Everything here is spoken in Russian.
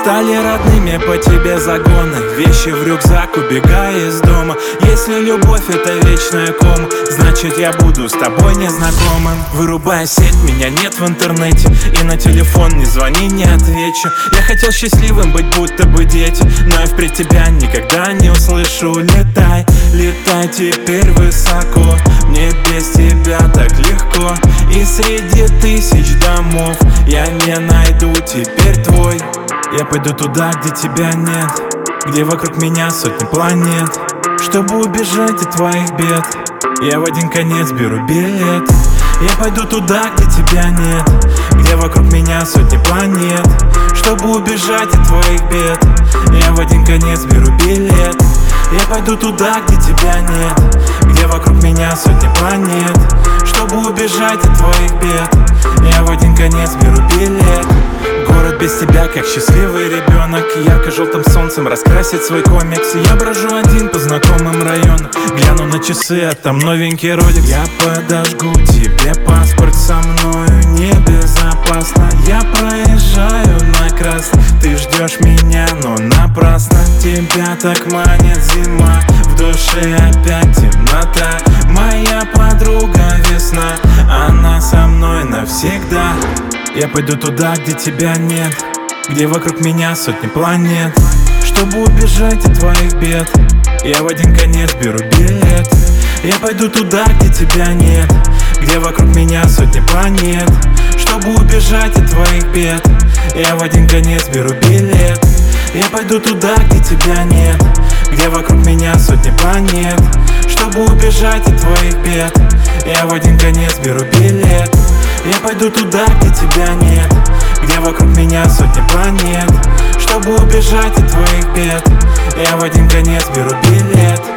Стали родными по тебе загоны, вещи в рюкзак, убегая из дома. Если любовь это вечная кома, значит я буду с тобой незнакомым. Вырубая сеть, меня нет в интернете, и на телефон не звони, не отвечу. Я хотел счастливым быть, будто бы дети, но я впредь тебя никогда не услышу. Летай, летай теперь высоко, мне без тебя так легко. И среди тысяч домов я не найду теперь твой. Я пойду туда, где тебя нет, где вокруг меня сотни планет. Чтобы убежать от твоих бед, я в один конец беру билет. Я пойду туда, где тебя нет, где вокруг меня сотни планет. Чтобы убежать от твоих бед, я в один конец беру билет. Я пойду туда, где тебя нет, где вокруг меня сотни планет. Чтобы убежать от твоих бед, я в один конец беру билет. Город без тебя, как счастливый ребенок, ярко-желтым солнцем раскрасит свой комикс. Я брожу один по знакомым районам, гляну на часы, а там новенький родик. Я подожгу тебе паспорт, со мною небезопасно. Я проезжаю на красный, ты ждешь меня, но напрасно. Тебя так манит зима, в душе опять темнота. Моя подруга весна, она со мной навсегда. Я пойду туда, где тебя нет, где вокруг меня сотни планет. Чтобы убежать от твоих бед, я в один конец беру билет. Я пойду туда, где тебя нет, где вокруг меня сотни планет. Чтобы убежать от твоих бед, я в один конец беру билет. Я пойду туда, где тебя нет, где вокруг меня сотни планет. Чтобы убежать от твоих бед, я в один конец беру билет. Я пойду туда, где тебя нет, где вокруг меня сотни планет. Чтобы убежать от твоих бед, я в один конец беру билет.